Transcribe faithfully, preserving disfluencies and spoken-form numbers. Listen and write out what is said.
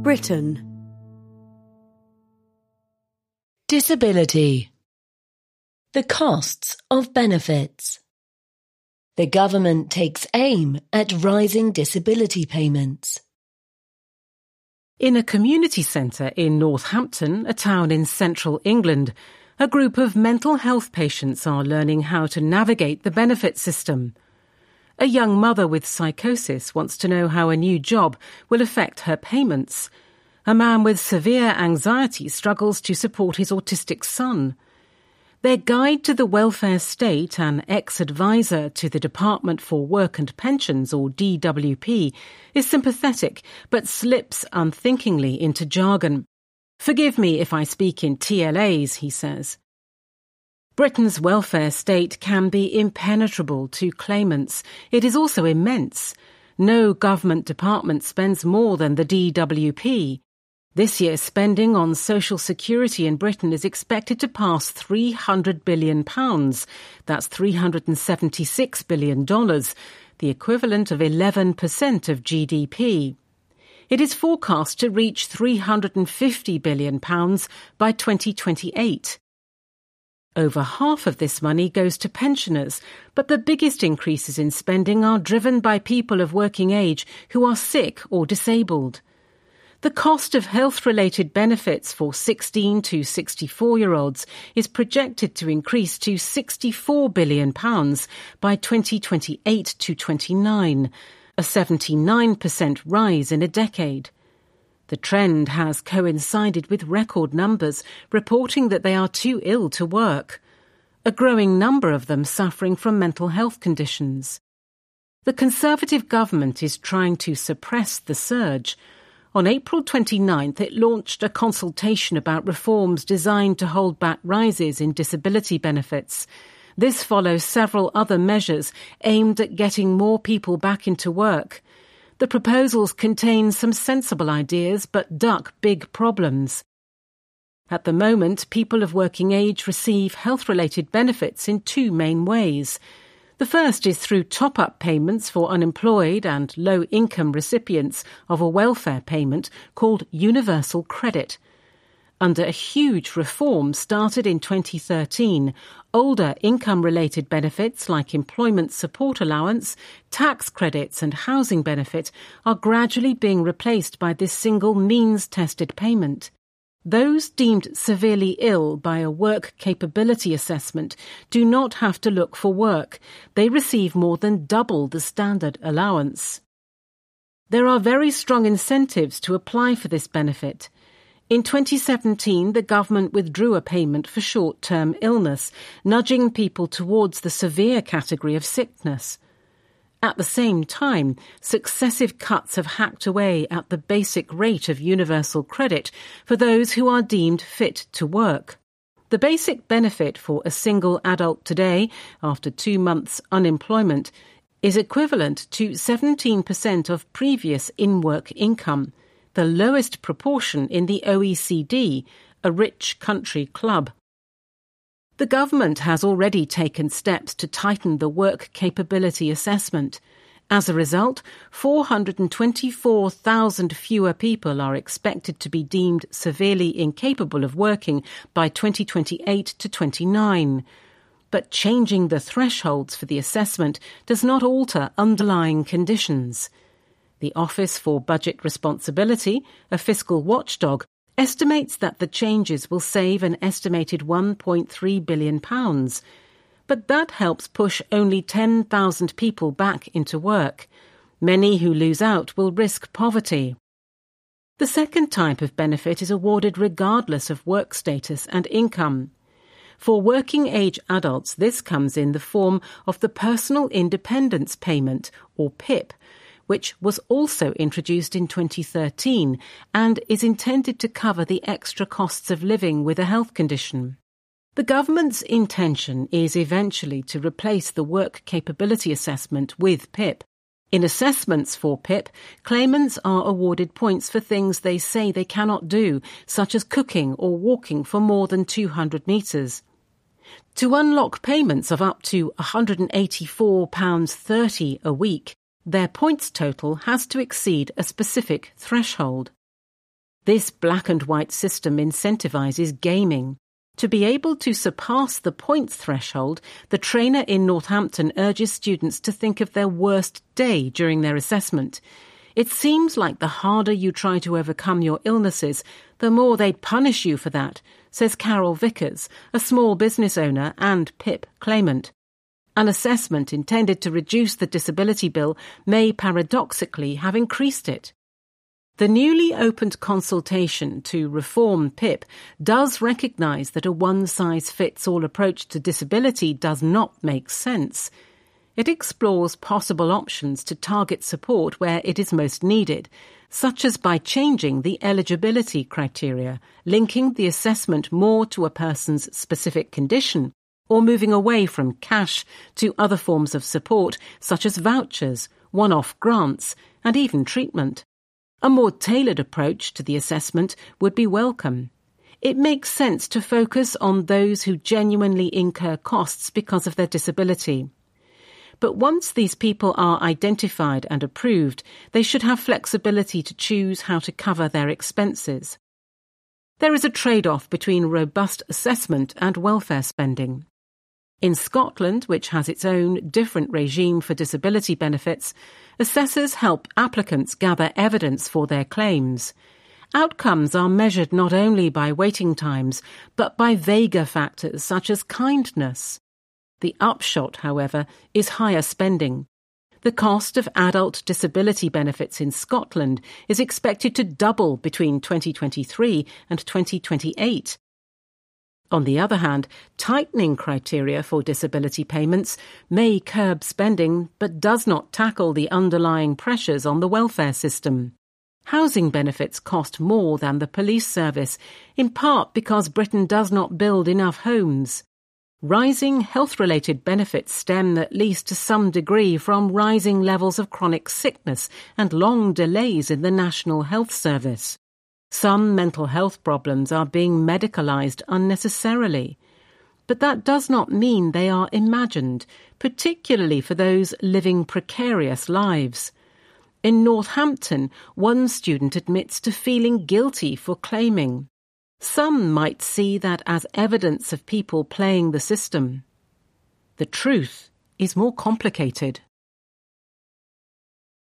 Britain. Disability. The costs of benefits. The government takes aim at rising disability payments. In a community centre in Northampton, a town in central England, a group of mental health patients are learning how to navigate the benefit system. A young mother with psychosis wants to know how a new job will affect her payments. A man with severe anxiety struggles to support his autistic son. Their guide to the welfare state, an ex-advisor to the Department for Work and Pensions, or D W P, is sympathetic but slips unthinkingly into jargon. "Forgive me if I speak in T L As," he says. Britain's welfare state can be impenetrable to claimants. It is also immense. No government department spends more than the D W P. This year's spending on social security in Britain is expected to pass three hundred billion pounds. That's three hundred seventy-six billion dollars, the equivalent of eleven percent of G D P. It is forecast to reach three hundred fifty billion pounds by twenty twenty-eight. Over half of this money goes to pensioners, but the biggest increases in spending are driven by people of working age who are sick or disabled. The cost of health-related benefits for sixteen to sixty-four-year-olds is projected to increase to sixty-four billion pounds by twenty twenty-eight to twenty-nine, a seventy-nine percent rise in a decade. The trend has coincided with record numbers reporting that they are too ill to work, a growing number of them suffering from mental health conditions. The Conservative government is trying to suppress the surge. On April twenty-ninth, it launched a consultation about reforms designed to hold back rises in disability benefits. This follows several other measures aimed at getting more people back into work. The proposals contain some sensible ideas but duck big problems. At the moment, people of working age receive health-related benefits in two main ways. The first is through top-up payments for unemployed and low-income recipients of a welfare payment called Universal Credit. Under a huge reform started in twenty thirteen, older income-related benefits like employment support allowance, tax credits and housing benefit are gradually being replaced by this single means-tested payment. Those deemed severely ill by a work capability assessment do not have to look for work. They receive more than double the standard allowance. There are very strong incentives to apply for this benefit. In twenty seventeen, the government withdrew a payment for short-term illness, nudging people towards the severe category of sickness. At the same time, successive cuts have hacked away at the basic rate of universal credit for those who are deemed fit to work. The basic benefit for a single adult today, after two months' unemployment, is equivalent to seventeen percent of previous in-work income, the lowest proportion in the O E C D, a rich country club. The government has already taken steps to tighten the work capability assessment. As a result, four hundred twenty-four thousand fewer people are expected to be deemed severely incapable of working by twenty twenty-eight to twenty-nine. But changing the thresholds for the assessment does not alter underlying conditions. The Office for Budget Responsibility, a fiscal watchdog, estimates that the changes will save an estimated one point three billion pounds. But that helps push only ten thousand people back into work. Many who lose out will risk poverty. The second type of benefit is awarded regardless of work status and income. For working-age adults, this comes in the form of the Personal Independence Payment, or P I P, which was also introduced in twenty thirteen and is intended to cover the extra costs of living with a health condition. The government's intention is eventually to replace the work capability assessment with P I P. In assessments for P I P, claimants are awarded points for things they say they cannot do, such as cooking or walking for more than two hundred metres. To unlock payments of up to one hundred eighty-four pounds thirty a week, their points total has to exceed a specific threshold. This black and white system incentivises gaming. To be able to surpass the points threshold, the trainer in Northampton urges students to think of their worst day during their assessment. It seems like the harder you try to overcome your illnesses, the more they punish you for that, says Carol Vickers, a small business owner and P I P claimant. An assessment intended to reduce the disability bill may paradoxically have increased it. The newly opened consultation to reform P I P does recognise that a one-size-fits-all approach to disability does not make sense. It explores possible options to target support where it is most needed, such as by changing the eligibility criteria, linking the assessment more to a person's specific condition, or moving away from cash to other forms of support, such as vouchers, one-off grants, and even treatment. A more tailored approach to the assessment would be welcome. It makes sense to focus on those who genuinely incur costs because of their disability. But once these people are identified and approved, they should have flexibility to choose how to cover their expenses. There is a trade-off between robust assessment and welfare spending. In Scotland, which has its own different regime for disability benefits, assessors help applicants gather evidence for their claims. Outcomes are measured not only by waiting times, but by vaguer factors such as kindness. The upshot, however, is higher spending. The cost of adult disability benefits in Scotland is expected to double between twenty twenty-three and twenty twenty-eight. On the other hand, tightening criteria for disability payments may curb spending but does not tackle the underlying pressures on the welfare system. Housing benefits cost more than the police service, in part because Britain does not build enough homes. Rising health-related benefits stem at least to some degree from rising levels of chronic sickness and long delays in the National Health Service. Some mental health problems are being medicalised unnecessarily. But that does not mean they are imagined, particularly for those living precarious lives. In Northampton, one student admits to feeling guilty for claiming. Some might see that as evidence of people playing the system. The truth is more complicated.